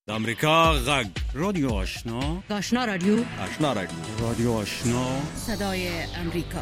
د امریکا غږ رادیو آشنا رادیو رادیو آشنا صدای امریکا.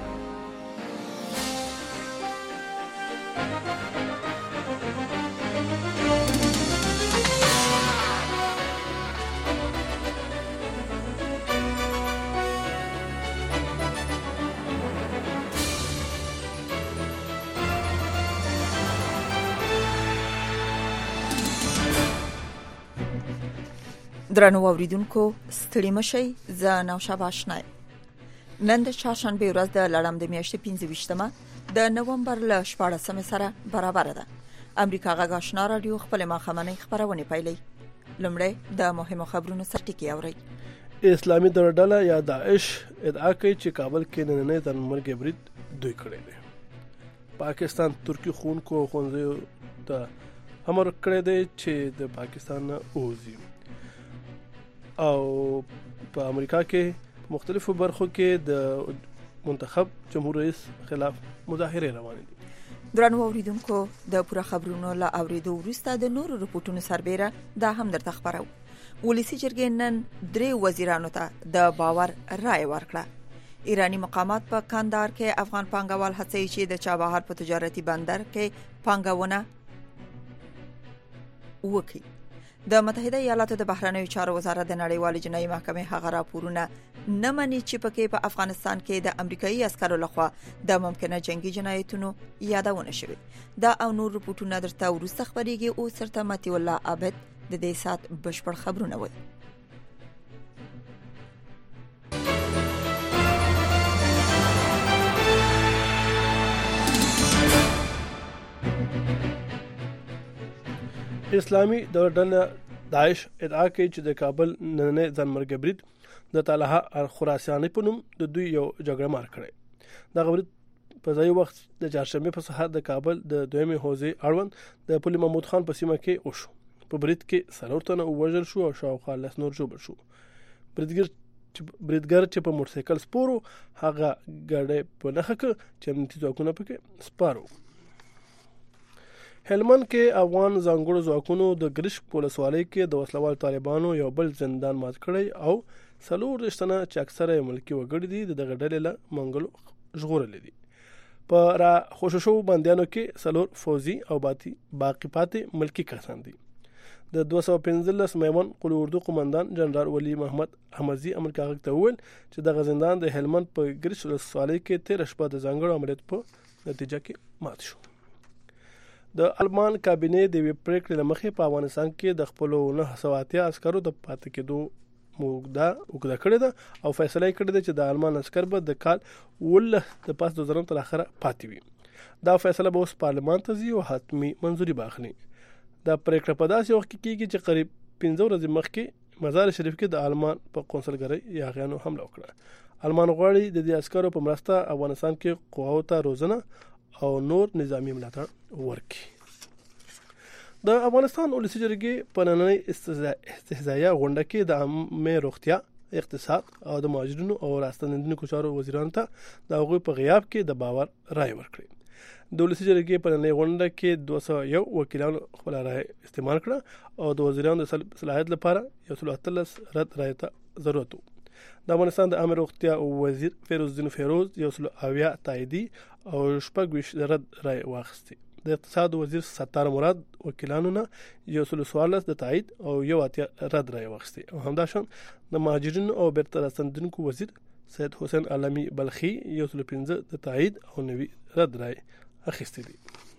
درنو اوریدونکو ستړي مشئ. زه نوشابه آشنا یم. نن د چهارشنبه ورځ د لړم د میاشتې 25مه د نومبر له 14 سره برابر ده. امریکا غږ آشنا رادیو خپل ماخمنۍ خبرونه پیلي. لمړی د مهمو خبرونو سرټکی اوري. اسلامي ډله یا داعش ادعا کوي چې کابل کې نننۍ ځانمرګي برید دوی کړی دی. پاکستان ترکی خونکو خونځو ته امر کړی دی چې د پاکستان نه وځي. او په امریکا کې مختلفو برخو کې د منتخب جمهور رئیس خلاف مظاهره روانې دي. درنو اوریدونکو د پوره خبرونو لا اوریدو وروسته د نورو رپورټونو سربېره دا هم درته خبرو. ولسی جرګې نن 3 وزیرانو ته د باور رائے ورکړه. ایرانی مقامات په کندهار کې افغان پانګوال هڅوي چې د چابهار په تجارتي بندر کې پانګونه وکړي. د متحده ایالاتو د بهرنیو چارو وزارت د نړیوال جنایي محکمې هغه راپورونه نه مني چې پکې په افغانستان کې د امریکایي عسکرو لخوا د ممکنه جنگي جنایتونو یادونه شوې. دا او نور رپورټونه درته وروسته خبريږي. او سرته متي الله عابد د دې سات بشپړ خبرونه وایي. اسلامي ډله داعش ادعا کوي چې د کابل نننۍ ځانمرګي برید د طلحه الخراساني په نوم د دوی یو جګړه مار کړی. دا برید په ځای وخت د چهارشنبه په سهار د کابل د دویمې حوزې اړوند د پل محمود خان په سیمه کې وشو. په برید کې 4 تنه وژل شو او شاوخوا 10 نور جوړ شو. بریدګر چې په موټرسایکل سپورو هغه ګاډي په نخښه کې چې امنیتي ځواکونه پکې سپارو. هلمند کې افغان ځانګړو ځواکونو د ګرش پولیسوالۍ کې د وسلوال طالبانو یو بل زندان مات کړی او 4 تنه چې اکثره ملکی وګړي دي دغه ډلې له منګلو ژغورل دي. په را خوششو باندېانو کې 4 فوزي او باقی پاتې ملکی کسان دي. د 215 میمن قلو اردو قومندان جنرال ولی محمد احمدزي امریکا غږ ته وویل چې دغه زندان د هلمند په ګرش پولیسوالۍ کې 13 شپه د ځانګړو عملیات په نتیجه کې مات شو. د المان کابینه د وی پریکړې لمخې په افغانستان کې د خپل 980 عسکرو د پاتې کېدو موږ کړی ده او فیصله کړې ده چې د المان عسکر به د کال ول د پاس 2000 تر اخره پاتې وي. دا فیصله به اوس پارلمان ته ځي او حتمی منځوري باخلي. دا پریکړه په داسې وخت کې کیږي چې قریب 15 ورځې مخکې مزار شریف کې د المان په قونسلګرۍ یاغیانو حمله وکړه. المان غواړي د دې عسکرو په مرسته افغانستان کې قواو ته روزنه او نور نظامی ملاتړ ورکړي. د افغانستان ولسی جرګې په نننۍ استهزائیه غونډه کې د عامه روغتیا، اقتصاد او د مهاجرینو او راستنیدونکو چارو وزیرانو ته د هغوی په غیاب کې د باور رائے ورکړي. د ولسی جرګې په نننۍ غونډه کې 201 وکیلانو خپل رائے استعمال کړه او د وزیرانو د صلاحیت لپاره 113 رد رائے ته ضرورت و. د افغانستان د عامه روغتیا وزیر فیروز الدین فیروز 180 تاییدي او 26 رد رائے واخیستي. د اقتصاد وزیر ستار مراد وکیلانو نه 114 د تایید او 1 رد رائے واخیستي. او همداشان د مهاجرینو او بیرته راستنیدونکو وزیر سید حسین علمی بلخی 115 د تایید او 90 رد رائے اخیستي دي.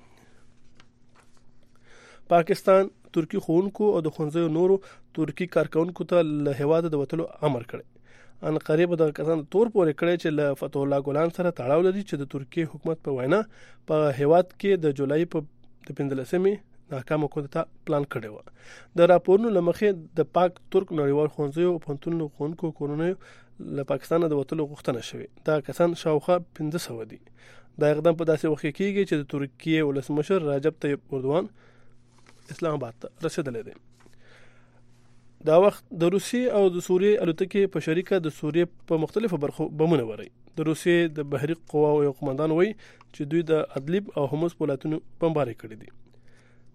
پاکستان ترکی خونکو او د خونځو نورو ترکی کارکونکو ته له هیواد د وټلو امر کړی. ان قریب د کسان تور پورې کړی چې له فتح الله ګولان سره تړاو لري چې د ترکیه حکومت په وینا په هیواد کې د جولای په 15مې ناکامه کودتا پلان کړی و. د راپورونو لمخې د پاک ترک نړیوال خونځو او پنتونو خونکو کورونو له پاکستان د وټلو غوښتنه شوې. دا کسان شاوخوا 1500 دي. دا اقدام په داسې وخت کې کیږي چې د ترکیه ولسمشر رجب طیب اردوغان اسلام آباد ته رسیدلی دی. دا وخت د روسیې او د سوریې الوتکې په شریکه د سوریې په مختلفو برخو بمونه وری. د روسیې د بحري قواو یو قومندان وایي چې دوی د ادلب او همس ولایتونو بمباري کړي دي.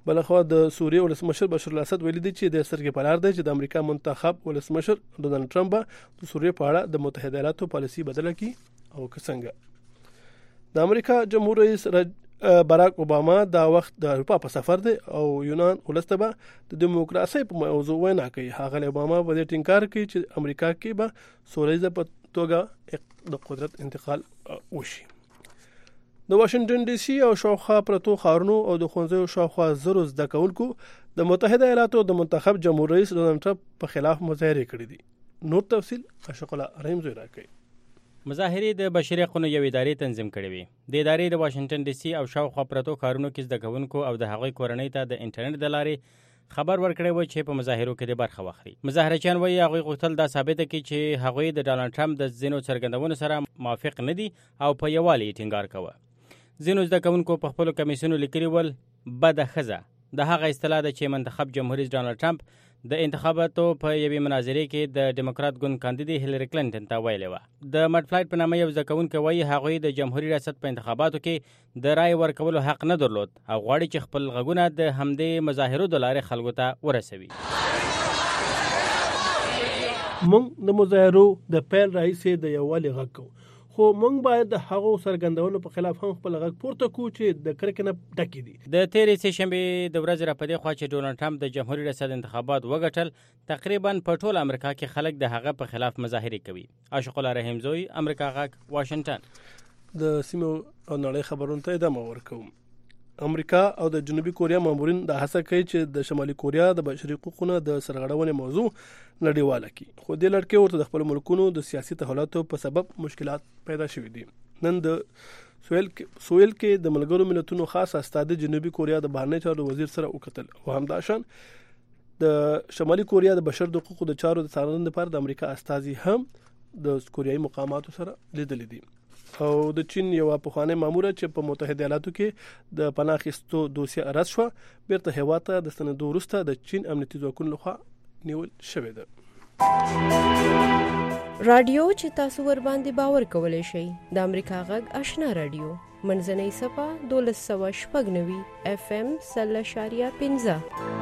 بلخوا د سوریه ولسمشر بشار الاسد ویلي دی چې د سرګي پلار دی چې د امریکا منتخب ولسمشر ډونالد ټرمپ د سوریه په اړه د متحده ایالاتو پالیسي بدله کړي او څنګه د امریکا جمهور رئیس باراک اوباما دا وخت د اروپا په سفر دی او یونان ولسته به د دیموکراسي په موضوع وینا کوي. هغه اوباما په دې ټینګار کوي چې امریکا کې به سوریه په توګه د قدرت انتقال وشي. د واشنگټن ډي سي او شاوخوا پرتو ښارونو او د ښوونځیو شاوخوا زرو زده کوونکو د متحده ایالاتو د منتخب جمهور رئیس ډونالد ټرمپ په خلاف مظاهره کړې دي. نور تفصیل اشق الله رحیم زوی راکړي. مظاهرې د بشري حقوقو یو ادارې تنظیم کړې وي. د ادارې د واشنگټن ډي سي او شاوخوا پرتو ښارونو کې زده کوونکو او د هغوی کورنۍ ته د انټرنیټ د لارې خبر ورکړی و چې په مظاهرو کې د برخه واخلي. مظاهرچیان وایي هغوی غوښتل دا ثابته کړي چې هغوی د ډونالد ټرمپ د ځینو څرګندونو سره موافق نه دي او په یووالي یې ټینګار کوه. ځینو زده کوونکو په خپلو کمیسونو لیکلي ول بده ښځه د هغه اصطلاح ده چې منتخب جمهور رئیس ډونالد ټرمپ د انتخاباتو په یوې مناظرې کې د ډیموکرات ګوند کاندیدې هیلری کلینټن ته ویلې وه. د مډفلایټ په نامه یو زده کوونکی وایي هغوی د جمهوري ریاست په انتخاباتو کې د رای ورکولو حق نه درلود او غواړي چې خپل غږونه د همدې مظاهرو د لارې خلکو ته ورسوي. موږ د مظاهرو د پیل راهیسې د یووالي غږ کوو، خو موږ باید د هغو څرګندونو په خلاف هم خپل غږ پورته کړو چې د کرکې نه ډکې دي. د تېرې سې شنبې د ورځې راپدې خوا چې ډونالد ټرمپ د جمهوري ریاست انتخابات وګټل، تقریبا په ټول امریکا کې خلک د هغه په خلاف مظاهرې کوي. اشق الله رحیم زوی، امریکا غږ، واشنگټن. د سیمو او نړۍ خبرونو ته ادامه ورکوم. امریکا او د جنوبي کوریا مامورین د هڅه کوي چې د شمالي کوریا د بشري حقوقو د سرغړونې موضوع نړیواله کړي، خو د لړکې ورته د خپل ملکونو د سیاسي تحولاتو په سبب مشکلات پیدا شوي دي. نن د سویل کې د ملګرو ملتونو خاص استاد جنوبي کوریا د بهرنی چارو وزیر سره وکتل او همداشان د شمالي کوریا د بشر د حقوقو د چارو د څارنې لپاره د امریکا استازي هم د کوریایي مقاماتو سره لیدل دي. او د چین یو پخوانی مامور چې په متحده ایالاتو کې د پناه اخیستو دوسیه ارز شو بیرته هیواد ته د ستنېدو وروسته د چین امنیتي ځواکونو لخوا نیول شوې ده. رادیو چې تاسو ور باندې باور کولای شئ د امریکا غږ آشنا رادیو منځنۍ صفه 1290 FM 0.15.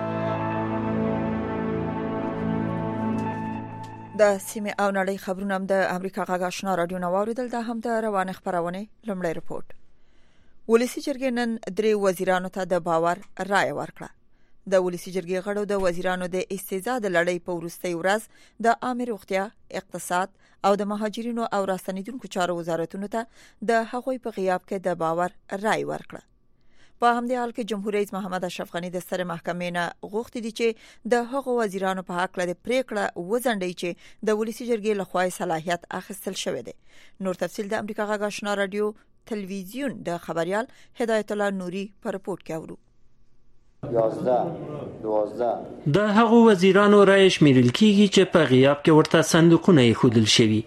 د سیمه او نړۍ خبرونه هم د امریکا غږ آشنا رادیو نو اوریدل. د هم د روانه خبرونه لومړی رپورت. ولسی جرګې نن درې وزیرانو ته د باور رائے ورکړه. د ولسی جرګې غړو د وزیرانو د استیزا د لړۍ په وروستۍ ورځ د عامه روغتیا، اقتصاد او د مهاجرینو او راستنیدونکو چارو وزارتونو ته د هغوی په غیاب کې د باور رائے ورکړه. په همدې حال کې جمهور رئیس محمد اشرف غنی د ستر محکمې نه غوښتي دي چې د هغو وزیرانو په حق لري پریکړه وزنډي چې د ولسی جرګې لخوا صلاحیت اخیستل شوی دی. نور تفصیل د امریکا غږ آشنا رادیو تلویزیون د خبريال هدایت الله نوري په رپورت کې اورو. 11 د هغو وزیرانو رائے شمیرل کیږي چې په غیاب کې ورته صندوقونه خودل شوی.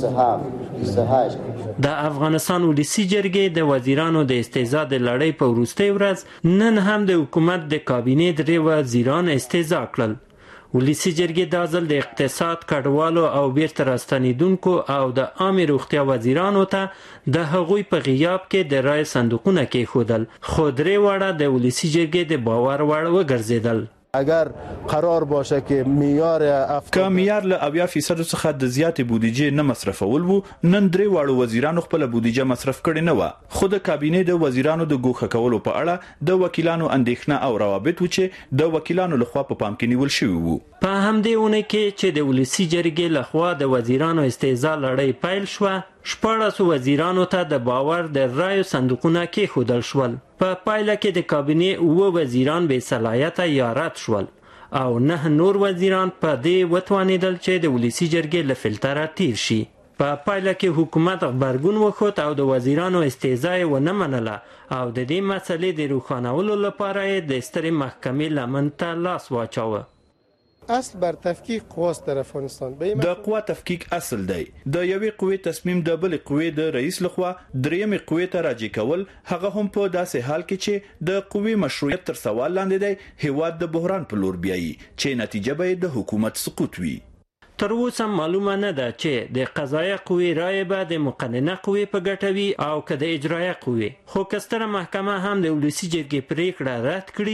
27 د افغانستان ولسی جرګې د وزیرانو د استیزا د لړۍ په وروستۍ ورځ نن هم د حکومت د کابینې درې وزیران استیزا کړل. ولسی جرګې د ځل د اقتصاد، کډوالو او بیرته راستنیدونکو او د عامه روغتیا وزیرانو ته د هغوی په غیاب کې د رای صندوقونه کې خودل، خو درې واړه د ولسی جرګې د باور وړ وګرځیدل. اگر قرار باشه که معیار له 80% څخه د زیاتې بودیجې نه مصرفول وو، نن درې واړو وزیرانو خپل بودیجه مصرف کړې نه و. خو د کابینې د وزیرانو د ګوښه کولو په اړه د وکیلانو اندېښنه او روابط و چې د وکیلانو لخوا په پام کې نیول شوی وو. په همدې اونۍ کې چې د ولسی جرګې لخوا د وزیرانو استیزا لړۍ پیل شوه، 14 وزیرانو ته د باور د رایو صندوقونه کې خودل شول. په پایله کې د کابینې 9 وزیران بې صلاحیته یا رد شول او 9 نور وزیران په دې وتوانیدل چې د ولسی جرګې له فلټره تیر شي. په پایله کې حکومت غبرګون وښود او د وزیرانو استیزا یې ونه منله او د دې مسلې د روښانولو لپاره یې د سترې محکمې لمن ته لاس واچاوه. اصل بر تفکیک قواست در افغانستان د قوا تفکیک اصل دی د یوې قوې تصمیم د بلې قوې د رئیس لخوا درېمې قوې ته راجع کول، هغه هم په داسې حال کې چې د قوې مشروعیت تر سوال لاندې دی، هیواد د بحران په لور بیایي چې نتیجه به د حکومت سقوط وي. تر اوسه معلومه نه ده چې د قضایه قوې رائے به د مقننه قوې په ګټه وي او که د اجرایه قوې. خو که ستره محکمه هم د ولسی جرګې پریکړه رد کړي،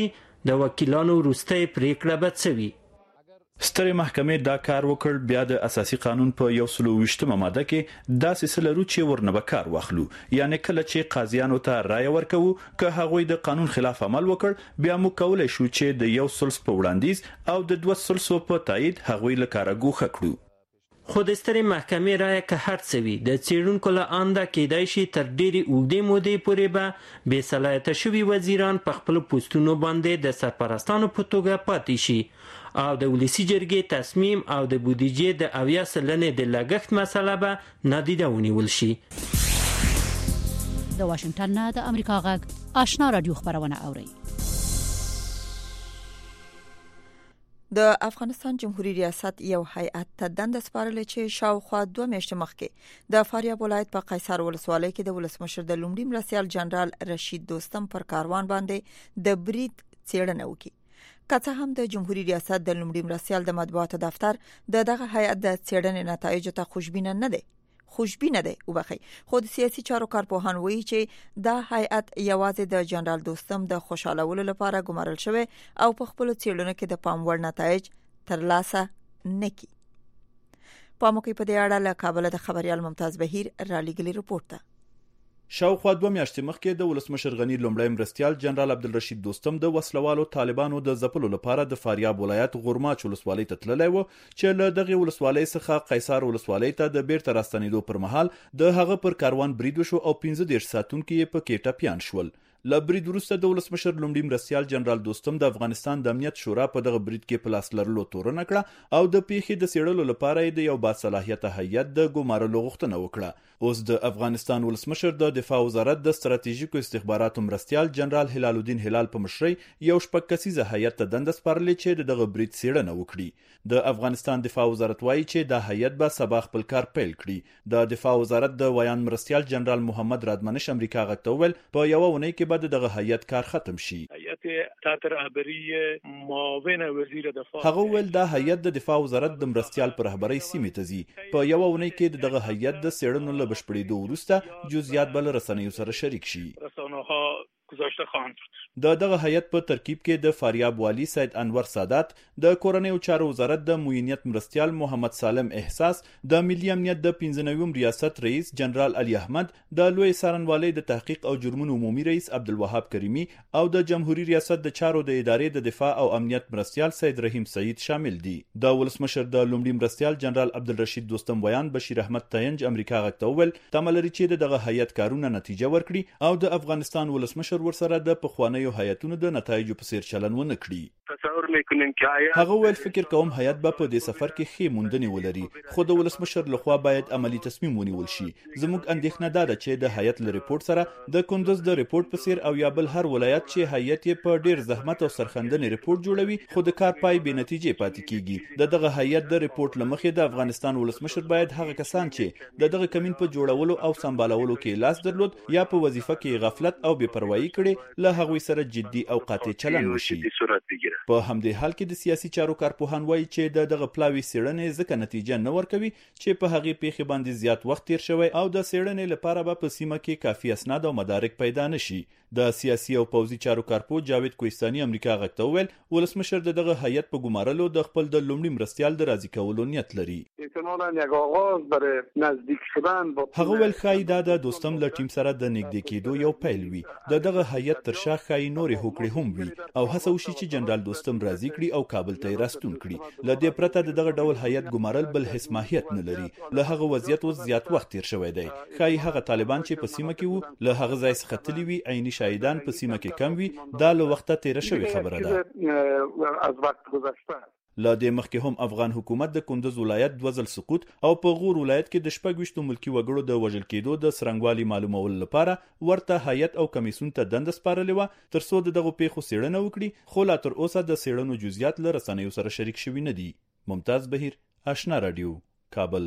د وکیلانو وروستۍ پریکړه به څه وي. سترې محکمې دا کار وکړ. بیا د اساسي قانون په 128مه ماده کې دا سلسله لرو چې ورنه به کار واخلو، یعنی کله چې قاضیانو ته رائے ورکوو که هغوی د قانون خلاف عمل وکړ، بیا موږ کولای شو چې د 1/3 په وړاندیز او د 2/3 په تایید هغوی له کاره ګوښه کړو. خو د سترې محکمې رایه که هر څه وي، د څېړونکو له انده کېدای شي تر ډېرې اوږدې مودې پورې به بې صلاحیته شوي وزیران په خپلو پوستونو باندې د سرپرستانو په توګه پاتې شي او د ولسي جرګې تصمیم او د بودیجې د 80% د لګښت مسله به نادیده ونیول شي. د واشنگټن نه د امریکا غږ آشنا رادیو خبرونه اوري. د افغانستان جمهوریت ریاست یو هیئت ته دنده سپارلې چې شاوخوا 2 میاشتې مخکې د فاریاب ولایت په قیصر ولسوالۍ کې د ولسمشر د لومړي مرستیال جنرال رشید دوستم پر کاروان باندې د برید څېړنه وکړه. که څه هم د جمهوریت ریاست د لومړي مرستیال د مطبوعاتو دفتر دغه هیئت د څېړنې نتایج ته خوشبینه دی وبخي، خو د سیاسي چارو کارپوهان وایي چې دا هیئت یوازې د جنرال دوستم د خوشالولو لپاره ګمارل شوی او په خپل څېړنو کې د پام وړ نتایج ترلاسه نکړي. په موقع په دې اړه له کابل د خبريال ممتاز بهیر را لېږلي رپورټ ده. شاوخوا 2 میاشتې مخکې د ولسمشر غنی لومړی مرستیال جنرال عبدالرشید دوستم د وسلوالو طالبانو د ځپلو لپاره د فاریاب ولایت غورماچ ولسوالۍ ته تللی و چې له دغه ولسوالۍ څخه قیصر ولسوالۍ ته د بیرته راستنېدو پر مهال د هغه پر کاروان برید وشو او 15 ساعتونکو یې په کېټه پیان شول. له برید وروسته د ولسمشر لومړي مرستیال جنرال دوستم د افغانستان د امنیت شورا په دغه برید کې په لاس لرلو تورنه کړه او د پیښې د څېړلو لپاره د یو باصلاحیته هیئت د ګمارلو غوښتنه وکړه. اوس د افغانستان ولسمشر د دفاع وزارت د ستراتیژیکو استخباراتو مرستیال جنرال هلال الدین هلال په مشرۍ یو شپږ کسیزه هیئت ته دنده سپارلې چې دغه برید څېړنه وکړي. د افغانستان دفاع وزارت وایي چې دا هیئت به سبا خپل کار پیل کړي. د دفاع وزارت د ویان مرستیال جنرال محمد رادمنش امریکا غږ ته وویل په یو اونۍ کې به دغه هیئت کار ختم شي. هیئت تحت رهبری معاون وزیر دفاع هغه ویل دا هیئت د دفاع وزارت د مرستیال پر رهبری سیمې ته ځي. په یو اونۍ کې دغه هیئت د څېړنو له بشپړېدو وروسته جزئیات بل رسنیو سره شریک شي. رسانه‌ها گذاشته خواهند شد. دغه هیئت په ترکیب کې د فاریاب والی سید انور سادات، د کورنیو چارو وزارت د معینیت مرستیال محمد سالم احساس، د ملي امنیت د 15 ریاست رئیس جنرال علي احمد، د لوی څارنوالۍ د تحقیق او جرمونو عمومي رئیس عبدالوهاب کریمی او د جمهوریت ریاست د چارو د ادارې د دفاع او امنیت مرستیال سید رحیم سعید شامل دي. د ولسمشر د لومړي مرستیال جنرال عبدالرشید دوستم بیان بشیر احمد تاینج امریکا غږ ته وویل تمه لري چې دغه هیئت کارونه نتیجه ورکړي او د افغانستان ولسمشر ورسره د پخوانیو هیئتونو د نتایجو په څیر چلن ونه کړي. تصور میکنیم که هغه ویل فکر کوم هیئت به په دې سفر کې ښې موندنې ولري، خو د ولسمشر لخوا باید عملی تصمیم ونیول شي. زموږ اندېښنه دا ده چې د هیئت له ریپورت سره د کندوز د ریپورت په څیر او یا بل هر ولایت چې هیئت یې په ډیر زحمت او سرخندنې ریپورت جوړوي خو د کار پای بې نتیجې پاتې کیږي. دغه هیئت د ریپورت لمخې د افغانستان ولسمشر باید هغه کسان چې دغه کمین په جوړولو او سمبالولو کې لاس درلود یا په وظیفه کې غفلت او بې پروايي کړي له هغوی سره جدي او قاطع چلند وشي. په همدې حال کې د سیاسي چارو کارپوهان وایي چې دغه پلاوي څېړنې ځکه نتیجه نه ورکوي چې په هغې پیښې باندې زیات وخت تیر شوی او د څېړنې لپاره به په سیمه کې کافي اسناد او مدارک پیدا نشي. د سیاسي او پوځي چارو کارپو جاوید کوهستاني امریکا غږ ته وویل ولسمشر دغه هیئت په ګمارلو د خپل د لومړي مرستیال د راضي کولو نیت لري. هغه ویل ښایي دا د دوستم له ټیم سره د نږدې کېدو یو پیل وي. دغه هیئت تر شا ښایي نورې هوکړې هم وي او هڅه وشي چې جنرال دوستم راضي کړي او کابل ته یې راستون کړي. له دې پرته دغه ډول هیئت ګمارل بل هیڅ ماهیت نه لري. له هغه وضعیت اوس زیات وخت تیر شوی دی. ښایي هغه طالبان چې په سیمه کې وو له هغه ځای څخه تللي وي، عیني شاهدان په سیمه کې کم وي. دا له وخته تیره شوې خبره ده. له دې مخکې هم افغان حکومت د کندوز ولایت 2 ځل سقوط او په غور ولایت کې د 26 ملکی وګړو د وژل کېدو د څرنګوالي معلومولو لپاره ورته هیئت او کمیسیون ته دنده سپارلې وه تر څو دغه پیښو څېړنه وکړي، خو لا تر اوسه د څېړنو جزئیات له رسنیو سره شریک شوي نه دي. ممتاز بهیر، آشنا رادیو، کابل.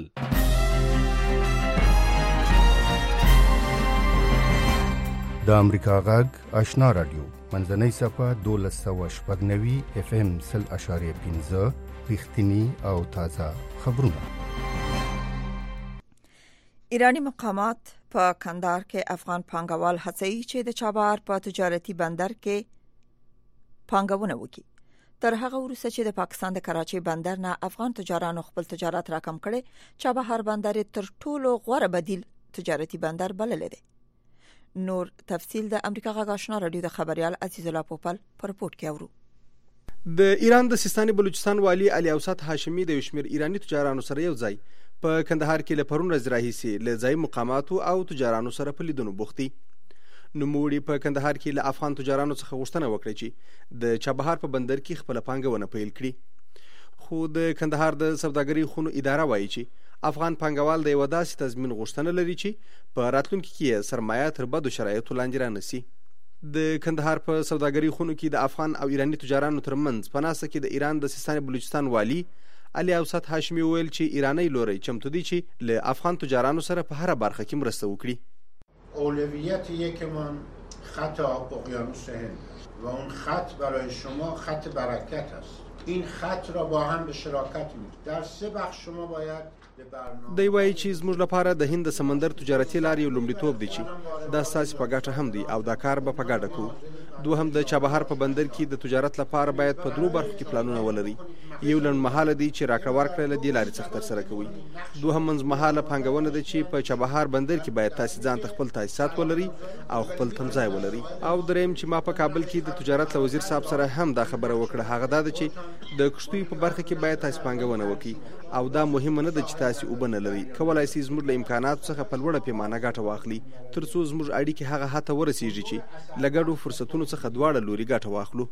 د امریکا غږ آشنا رادیو منځنۍ صفحه 1290 FM 0.5 رښتینی او تازه خبرونه. ایرانی مقامات په کندهار کې افغان پانګوال هڅوي چې د چابهار په تجارتي بندر کې پانګونه وکړي. تر هغه وروسته چې د پاکستان د کراچۍ بندر نه افغان تجارانو خپل تجارت راکم کړي، چابهار بندر تر ټولو غوره بدیل تجارتي بندر بلل دی. نور تفصیل د امریکا غږ آشنا رادیو د خبريال عزیز الله پوپل پر رپورت کې اورو. د ایران د سیستان بلوچستان والی علي اوسط هاشمي د یشمیر ایرانی تجارانو سره یو ځای په کندهار کې له پرون ورځې راهیسې له ځای مقاماتو او تجارانو سره په لیدنو بوختي. نوموړي په کندهار کې له افغان تجارانو څخه غوښتنه وکړه چې د چابهار په بندر کې خپل پانګونه پیل کړي. خو د کندهار د سوداګرۍ خونو اداره وایي چې افغان پانګوال د یو داسې تضمین غوښتنه لري چې په راتلونکي کې سرمایه تر بدو شرایطو لاندې رانسي. د کندهار په سوداګرۍ خونو کې د افغان او ایرانی تجارانو ترمنځ په ناسته کې د ایران د سیستان بلوچستان والی علي اوسط هاشمي ویل چې ایرانی لوري چمتو دي چې له افغان تجارانو سره په هر برخه کې مرسته وکړي. اولویت یکمان خط اقیانوس هند و اون خط برای شما خط برکت است. این خط را با هم به شراکت می‌کنید. در سه بخش شما باید دی وایي چې زموږ لپاره د هند سمندر تجارتي لارې یو لومړیتوب دی چې دا ستاسې په ګټه هم دی او دا کار به په ګډه کوو. دوهم د چابهار په بندر کې د تجارت لپاره باید په 3 برخو کې پلانونه ولري. یو لنډمهاله دی چې راکړه ورکړه له دې لارې څخه ترسره کوي. دوهم منځمهاله پانګونه ده چې په چابهار بندر کې باید تاسې ځان ته خپل تاسیسات ولري او خپل تمځای ولري. او دریم چې ما په کابل کې د تجارت له وزیر صاحب سره هم دا خبره وکړه، هغه دا ده چې د کښتیو په برخه کې باید تاسې پانګونه وکړي او دا مهمه نه ده چې تاسې اوبه نه لري. کولی شئ زموږ له امکاناتو څخه په لوړه پیمانه ګټه واخلي تر څو زموږ اړیکې هغه حد ته ورسیږي چې له ګډو فرصتونو څخه دواړه لوري ګټه واخلو.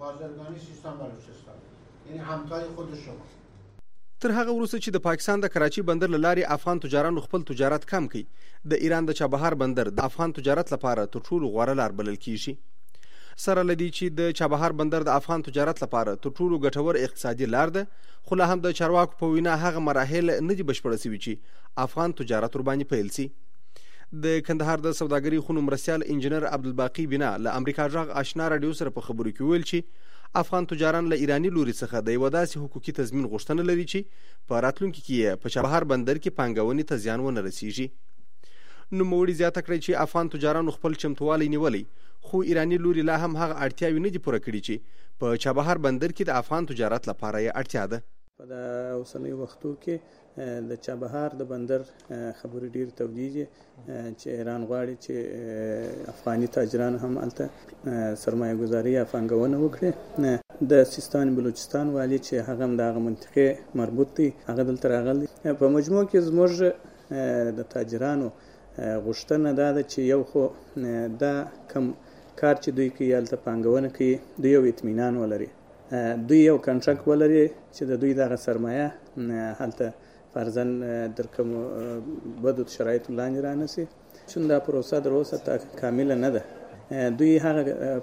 تر هغه وروسته چې د پاکستان د کراچۍ بندر له لارې افغان تجارانو خپل تجارت کم کړي، د ایران د چابهار بندر د افغان تجارت لپاره تر ټولو غوره لار بلل کیږي. سره لدی چې د چابهار بندر د افغان تجارت لپاره تر ټولو ګټور اقتصادي لار ده، خو لا هم د چارواکو په وینا هغه مراحل نه دي بشپړه شوي چې افغان تجارت ورباندې پیل سي. د کندهار د سوداګرۍ خونو مرستیال انجنیر عبدالباقی بنا له امریکا غږ آشنا رادیو سره په خبرو کې ویل چې افغان تجاران له ایرانی لوري څخه د یو داسې حقوقي تضمین غوښتنه لري چې په راتلونکي کې په چابهار بندر کې پانګونې ته زیان ونه رسیږي. نوموړي زیاته کړې چې افغان تجارانو خپل چمتووالی نیولی، خو ایرانی لوري لا هم هغه اړتیاوې نه دي پوره کړي چې په چابهار بندر کې د افغان تجارت لپاره یې اړتیا ده. په د اوسنیو وختو کې د چابهار د بندر خبرې ډېر تودېږي چې ایران غواړي چې افغاني تاجران هم هلته سرمایه ګذاري یا پانګونه وکړي. د سیستان بلوچستان والی چې هغه هم د هغه منطقې مربوط دی، هغه دلته راغلی. په مجموع کې زموږ د تاجرانو غوښتنه دا ده چې یو خو دا کم کار چې دوی کوي هلته پانګونه کوي، دوی یو اطمینان ولري، دوی یو کنټرکټ ولري چې د دوی دغه سرمایه هلته فرضاً در کوم بدو شرایطو لاندې رانسي. چون دا پروسه در اوسه کامله نه ده. دوی هغه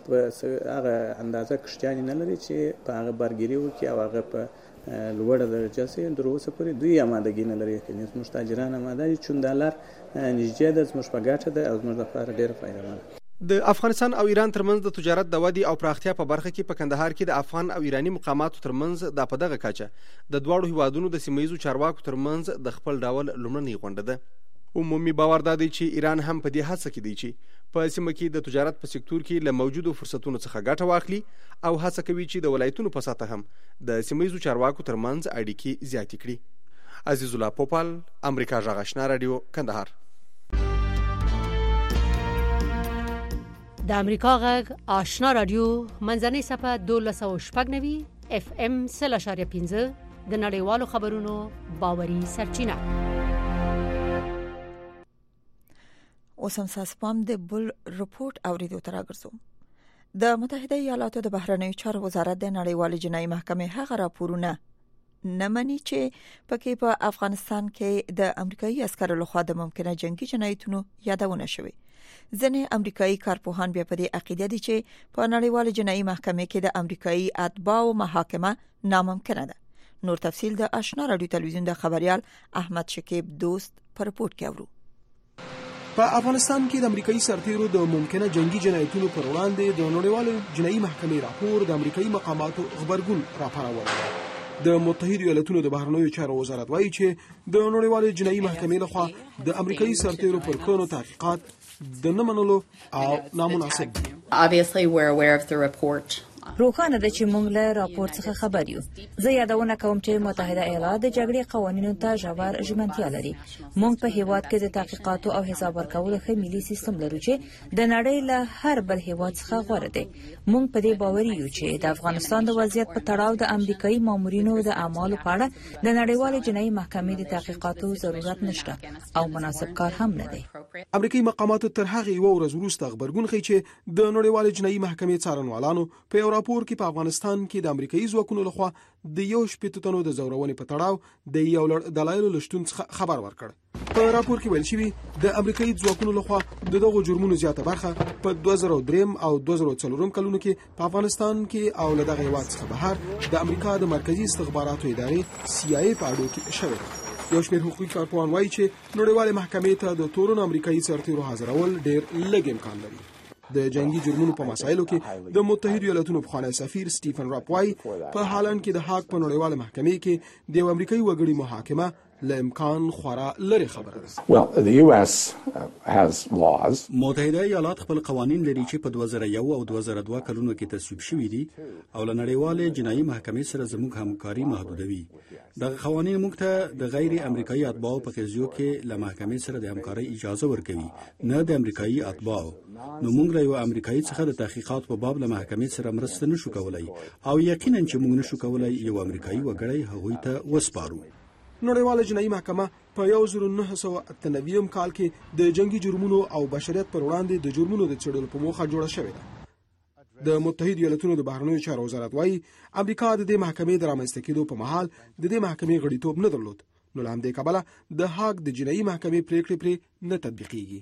اندازه کښتیانې نه لري چې په هغه برګیري وکړي او هغه په لوړه درجه سي. در اوسه پورې دوی آمادګي نه لري چې زموږ تاجران آماده دي، چون دا لار نږدې ده، زموږ په ګټه ده او زموږ لپاره ډېره فایدهمنده. د افغانستان او ایران ترمنځ د تجارت د ودې او پراختیا په برخه کې په کندهار کې د افغان او ایرانی مقاماتو ترمنځ د په دغه کچه د دواړو هیوادونو د سیمه‌ییزو چارواکو ترمنځ د خپل ډول لومړنۍ غونډه ده. عمومي باور دا دی چې ایران هم په دې هڅه کې دی چې په سیمه کې د تجارت په سکتور کې له موجودو فرصتونو څخه ګټه واخلي او هڅه کوي چې د ولایتونو په سطح هم د سیمه‌ییزو چارواکو ترمنځ اړیکې زیاتې کړي. عزیز الله پوپل، امریکا غږ آشنا رادیو، کندهار. د امریکا غږ آشنا رادیو منځنۍ صفحه 1290 اف ام 0.5 د نړیوالو خبرونو باوري سرچینه. اوس هم ساسپام د بل رپورت اوریدو تر راګرځو. د متحده ایالاتو د بهرنیو چارو وزارت د نړیوالې جنایي محکمې هغه راپورونه نه مني چې پکې په افغانستان کې د امریکایي عسکرو لخوا د ممکنه جنگي جنایتونو یادونه شوې. ځینې امریکایي کارپوهان بیا په دې عقیده دي چې په نړیوالې جنایي محکمې کې د امریکایي اتباعو محاکمه ناممکنه ده. نور تفصیل د آشنا رادیو تلویزیون د خبريال احمد شکیب دوست پر رپورت کې اورو. په افغانستان کې د امریکایي سرتیرو د ممکنه جنگي جنایتونو پر وړاندې د نړیوالې جنایي محکمې راپور د امریکایي مقاماتو خبرګون راپاروي. د متحده ایالاتونو د بهرنیو چارو وزارت وایي چې د نړیوالې جنایي محکمې لخوا د امریکایي سرتیرو پر کړنو تحقیقات د نه منلو او نامناسب دي. Obviously we're aware of the report روښانه ده چې موږ له راپور څخه خبر یو. زه یادونه کوم چې متحده ایالات د جګړې قوانینو ته ژور ژمنتیا لري. موږ په هیواد کې د تحقیقاتو او حساب ورکولو ښه ملي سیستم لرو چې د نړۍ له هر بل هیواد څخه غوره دی. موږ په دې باور یو چې د افغانستان د وضعیت په تړاو د امریکایي مامورینو د اعمالو په اړه د نړیوال جنایي محکمې د تحقیقاتو ضرورت نشته او مناسب کار هم نه دی. امریکایي مقاماتو تر هغه یو ورځ وروسته خبرګون ښیي چې د نړیوال جنایي محکمې څارنوالانو په یو راپور کې په افغانستان کې د امریکایي ځواکونو لخوا د 1 تنو د زورونې په تړاو د یو لړ دلایلو لشتون څخه خبر ورکړ. په راپور کې ویل شوی د امریکایي ځواکونو لخوا د دغو جرمونو زیاته برخه په 2003 او 2004 کلونو کې په افغانستان کې او له دغه هیواد څخه بهر د امریکا د مرکزی استخباراتو ادارې CIA په اړه کې شوی. یو شمېر حقوقي کارپوهان وایي چې نړیوالې محکمې ته د تورن امریکایي سرتیرو حاضرول ډېر لږ امکان لري. د جنگي جرمونو په مسایلو کې د متحده ایالاتونو پخوانی سفیر سټیفن راپ وایي په حالان کې د هاګ په نړیواله محکمې کې د امریکایي وګړي محاکمه له امکان خورا لري خبره ده. متحده ایالات خپل قوانین لري چې په 2001 او 2002 کلونو کې تصویب شوي دي او له نړیوالې جنایي محکمې سره زموږ همکاري محدودوي. دغه قوانین موږ ته د غیر امریکایي اتباعو په قضیو کې له محکمې سره د همکارۍ اجازه ورکوي، نه د امریکایي اتباعو. نو موږ له یو امریکایي څخه د تحقیقات په باب له محکمې سره مرسته نشو کولای او یقینا چې موږ نشو کولای یو امریکایي وګړی هغوی ته وسپارو. نړیواله جنایي محکمه په 1998 کال کې د جنگي جرمونو او بشریت پر وړاندې د جرمونو د څېړلو په موخه جوړه شوې ده. د متحده ایالاتونو د بهرنیو چارو وزارت وایي امریکا د دې محکمې د رامنځته کېدو په مهال د دې محکمې غړیتوب نه درلود، نو له همدې کبله د هاګ د جنایي محکمې پریکړې پرې نه تطبیقېږي.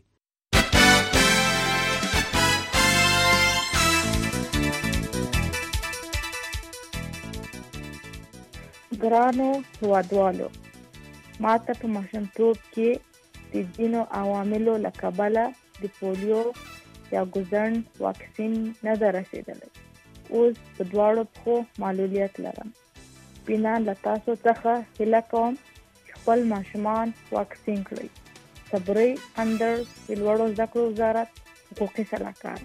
ګرانو هیوادوالو، ما ته په ماشومتوب کې د ځینو عواملو له کبله د پولیو یا ګوزن واکسین نه ده رسېدلی. اوس په دواړو پښو معلولیت لرم. بنا له تاسو څخه هیله کوم چې خپل ماشومان واکسین کړئ. صبري اندر د لوړو زده کړو وزارت حقوقي سلاکار.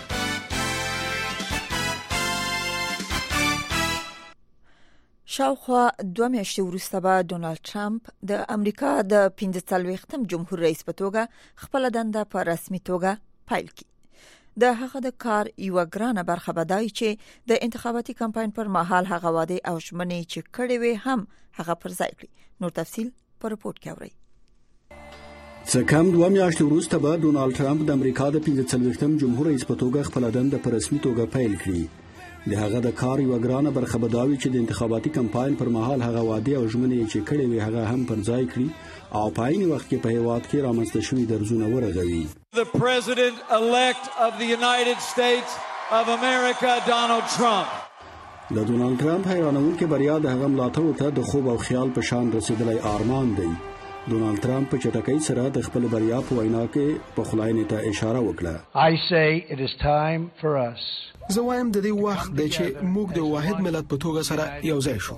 شاوخوا 2 میاشتې وروسته به ډونالد ټرمپ د امریکا د 45م جمهور رئیس په توګه خپل دنده په رسمي توګه پیل کړي. د هغه د کار یو ګرانه برخه بدای چې د انتخاباتي کمپاین پر مهال هغه وعده او ژمنې چې کړې وي هم هغه پر ځای کړي. نور تفصيل په رپورت کې اورئ. څه کم 2 میاشتې وروسته به ډونالد ټرمپ د امریکا د 45م جمهور رئیس په توګه خپل دنده په رسمي توګه پیل کړي. د هغه د کار یو ګرانه برخه بداوي چې د انتخاباتي کمپاین پر مهال هغه وعده او ژمنې چې کړې وي هغه هم پر ځای کړي او په عین وخت کې په هیواد کې رامنځته شوي درزونه ورغوي. The President elect of the United States of America, Donald Trump. د ډونالد ټرمپ حیرانونکې بریا د هغه ملاتړو ته د خوب او خیال په شان رسیدلی ارمان دی. ډونالد ټرمپ په چټکۍ سره د خپل بریا په وینا کې په خلاینې ته اشاره وکړه. I say it is time for us. زه وایم د دې وخت دی چې موږ د واحد ملت په توګه سره یو ځای شو.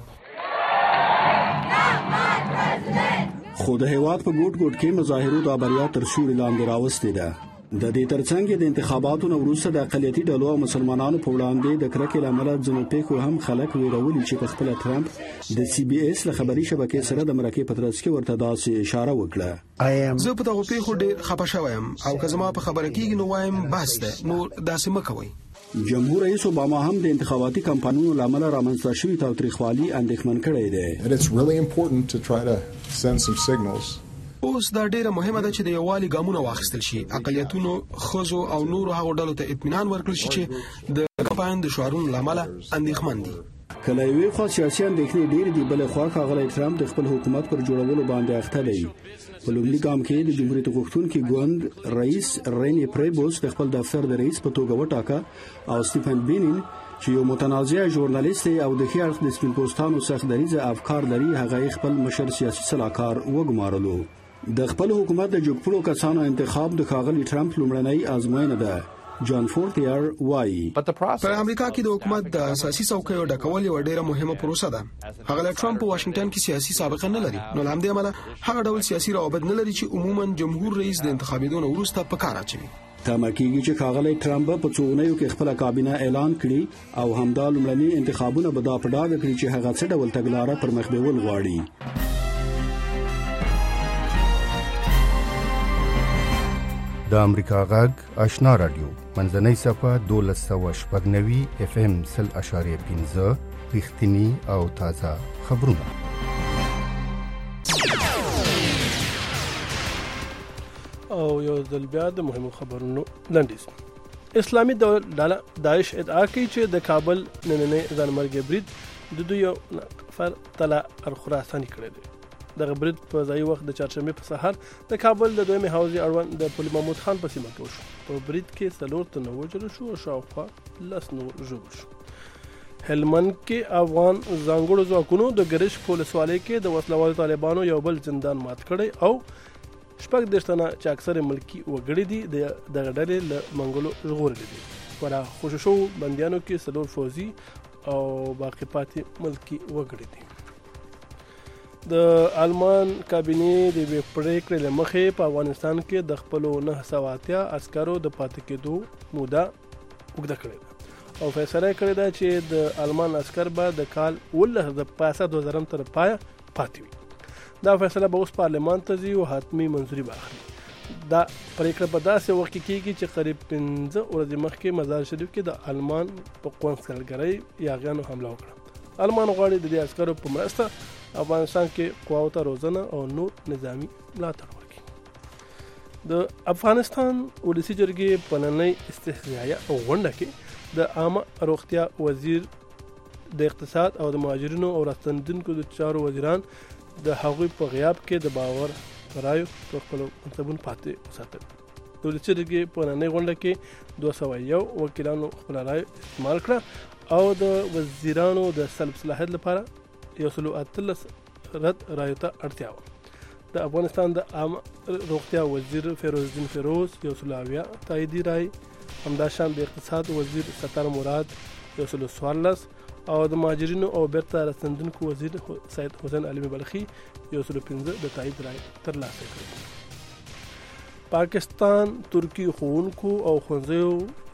خو د هیواد په ګوټ ګوټ کې مظاهرو د بریا تر سیوري لاندې راوستې ده. د دې ترڅنګ د انتخاباتو وروسته د اقلیتي ډلو او مسلمانانو په وړاندې د کرکې لامل ځینو پیښو هم خلک ویرولي چې په خپل ټرمپ د CBS له خبري شبکې سره د مرکې په ترڅ کې ورته داسې اشاره وکړه. زه په دغه پیښو ډېر خپه شوم او که زما په خبره کېږي نو وایم بس ده، نور داسې مکوئ. جمهور رئیس اوباما هم د انتخاباتي کمپاینونو لامل رامنځته شوی تاوتریخوالي اندېښمن کړی دی. اوس دا ډیره مهمه ده چې د یووالي ګامونه واخیستل شي، اقلیتونو، ښځو او نورو هغو ډلو ته اطمینان ورکړل شي چې د کمپاین د شعارونو لامل اندېښمن دي. کله یو خاص سیاسي اندېښنې ډېر دي، بل خو ښاغلی ټرمپ د خپل حکومت پر جوړولو باندې اخته دی. په لومړي ګام کې د جمهوریت غوښتونکي ګوند رئیس رینی پریبوس د خپل دفتر د رئیس په توګه وټاکه او سټیفن بینن چې یو متنازع ژورنالیست او د ښي اړخ د سپین پوستانو سخت دریځه افکار لري هغه خپل مشر سیاسي سلاکار وګمارلو. د خپل حکومت د جوړپړو کسانو انتخاب د ښاغلي ټرمپ لومړنۍ آزموینه ده. جان فورتیر وایي په امریکا کې د حکومت د اساسي څوکیو ډکول یو ډیره مهمه پروسه ده. هغه ټرمپ په واشنگټن کې سیاسي سابقه نه لري، نو لامدې عمله هغه ډول سیاسي روابط نه لري چې عموما جمهور رئیس د انتخاباتو وروسته په کار اچوي. تمه کېږي چې ښاغلی ټرمپ په څو اونیو کې خپله کابینه اعلان کړي او همدا لومړني انتخابونه به دا په ډاګه کړي چې هغه څه ډول تګلاره پر مخ بیول غواړي. د امریکا غږ آشنا رادیو منځنۍ صفه 1290 FM 0.5 رښتینی او تازه خبرونه. او یو ځل بیا د مهمو خبرونو لنډیز. اسلامي دولت داعش ادعا کوي چې د کابل نننۍ ځانمرګي برید د دوی یو نفر طلا خراساني کړی دی. دغه برید په ځای وخت د چهارشنبه په سهار د کابل د دویمه حوزې اړوند د پل محمود خان په سیمه کې وشو. په برید کې 4 تنه وژل شو او شاوخوا 10 نور ژوبل شو. هلمند کې افغان ځانګړو ځواکونو د ګرش پولیسوالۍ کې د وسلوالو طالبانو یو بل زندان مات کړی او شپږ دشتنه چې اکثر ملکی وګړي دي د ډلې له منګلو ژغورل دي. ورا خوششو بنديانو کې 4 فوزي او باقی پاتې ملکی وګړي دي. د آلمان کابینې د پریکړې لمخې په افغانستان کې د خپل 980 عسکرو د پاتې کېدو موده وګړه کړې او فیصله کړې ده چې د آلمان عسكر به د کال 2020 تر پای پاتې وي. دا فیصله به اوس پارلمان ته ځي او حتمی منځوري واخلي. دا پریکړه په داسې وخت کې کیږي چې قریب 15 ورځې مخکې مزار شریف کې د آلمان په قونسلګرۍ یاغیانو حمله وکړه. آلمان غواړي د دې عسکرو په مرسته افغانستان کې قواو ته روزنه او نور نظامی ملاتړ وکړي. د افغانستان ولسی جرګې په نننۍ استثنائیه غونډه کې د عامه روغتیا وزیر د اقتصاد او د مهاجرینو او راستنیدونکو د چارو وزیران د هغوی په غیاب کې د باور رایو په خپل منصبونو پاتې وساتل. د ولسی جرګې په نننۍ غونډه کې 201 وکیلانو خپل رایو استعمال کړه او د وزیرانو د سلب صلاحیت لپاره 113 رد رایو ته اړتیا و. د افغانستان د عامه روغتیا وزیر فیروز الدین فیروز 120 تاییدي رای، همداشان د اقتصاد وزیر ستار مراد 114 او د مهاجرینو او بیرته راستنیدونکو وزیر سید حسین علي بلخي 115 د تایید رای ترلاسه کړ. پاکستان ترکی ښوونکو او ښوونځیو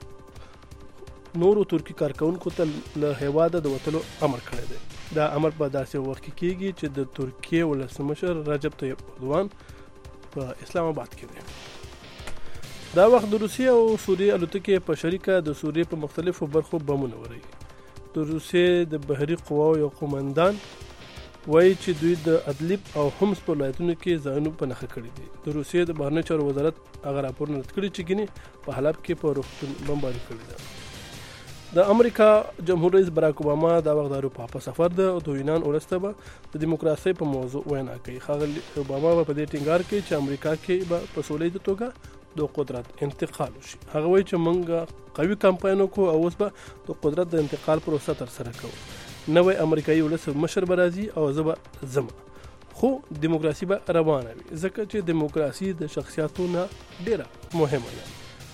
نورو ترکی کارکونکو ته له هیواده د وتلو امر کړی دی. دا امر په داسې وخت کې کیږي چې د ترکیه ولسمشر رجب طیب اردوغان په اسلام آباد کې دی. دا وخت د روسیې او سوریې الوتکې په شریکه د سوریې په مختلفو برخو بمونه وړي. د روسیې د بحري قواو یو قومندان وایي چې دوی د ادلب او حمص په ولایتونو کې ځایونه په نښه کړي دي. د روسیې د بهرنیو چارو وزارت هغه راپورونه رد کړي چې ګینه په حلب کې په روغتون بمباري کړي ده. د امریکا جمهور رئیس براک اوباما دا وخت د اروپا په سفر ده او د یونان ولسته به د دیموکراسي په موضوع وینا کوي. ښاغلي اوباما په دې ټینګار کوي چې امریکا کې به په سولې توګه د قدرت انتقال وشي. هغه وایي چې موږ قوي کمپاین وکړو او اوس به د قدرت د انتقال پروسه تر سره کوو. نوې امریکایي ولس مشر به راځي او زه به ځم، خو دیموکراسي به روانه وي ځکه چې دیموکراسي د شخصیاتو نه ډیره مهمه ده.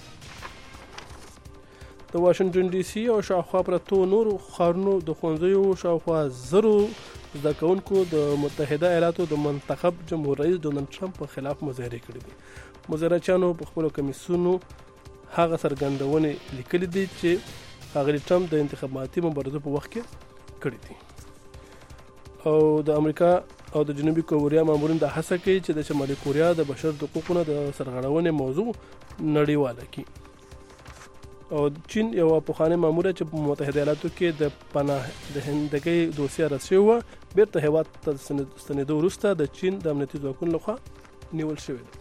د واشنگټن ډي سي او شاوخوا پرتو نورو ښارونو د ښوونځیو شاوخوا 1000 زده کوونکو د متحده ایالاتو د منتخب جمهور رئیس ډونالد ټرمپ په خلاف مظاهره کړې دي. مظاهرچیانو په خپل کمیسونو هغه څرګندونې لیکلې دي چې ښاغلي ټرمپ د انتخاباتي مبارزو په وخت کې کړې دي. او د امریکا او د جنوبي کوریا مامورین د هڅه کوي چې د شمالي کوریا د بشر حقوقو د سرغړونې موضوع نړیواله کړي. او چین یو پخوانی مامور چې په متحده ایالاتو کې د پناه د هندګۍ دوسیه رسېو بیرته هیواد ته ستنېدو وروسته د چین د امنیتي ځواکونو لخوا نیول شوی دی.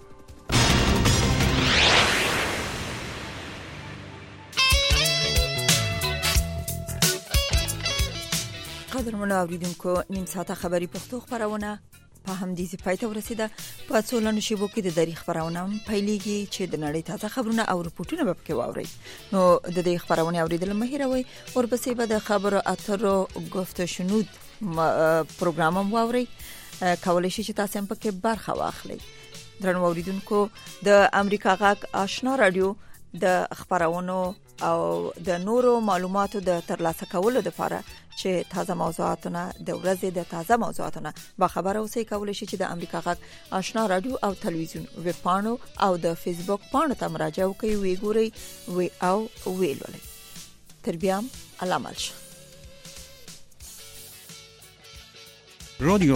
قدرمنو اوریدونکو، نیم ساعته خبری پښتو خبرونه په همدې ځای ته ورسیده. په څولنو شیبو کې د دری خبرونه پیلېږي چې د نړۍ تازه خبرونه او رپورټونه به پکې واورئ. نو د دې خبرونه اوریدل مه هېروئ. ورپسې به د خبرو اترو گفت و شنود پروګرام هم واورئ. کولای شئ چې تاسو هم پکې برخه واخلئ. درنو اوریدونکو، د امریکا غږ آشنا رادیو د خبرونو او د نورو معلوماتو د ترلاسه کولو لپاره چې تازه موضوعاتونه د ورځې د تازه موضوعاتونه با خبر اوسئ کولای شئ چې د امریکا غږ آشنا رادیو او تلویزیون ویب پاڼو او د فیسبوک پاڼو ته مراجعه وکړئ وی ګورئ وی او ویلولئ. تر بیا علامه رادیو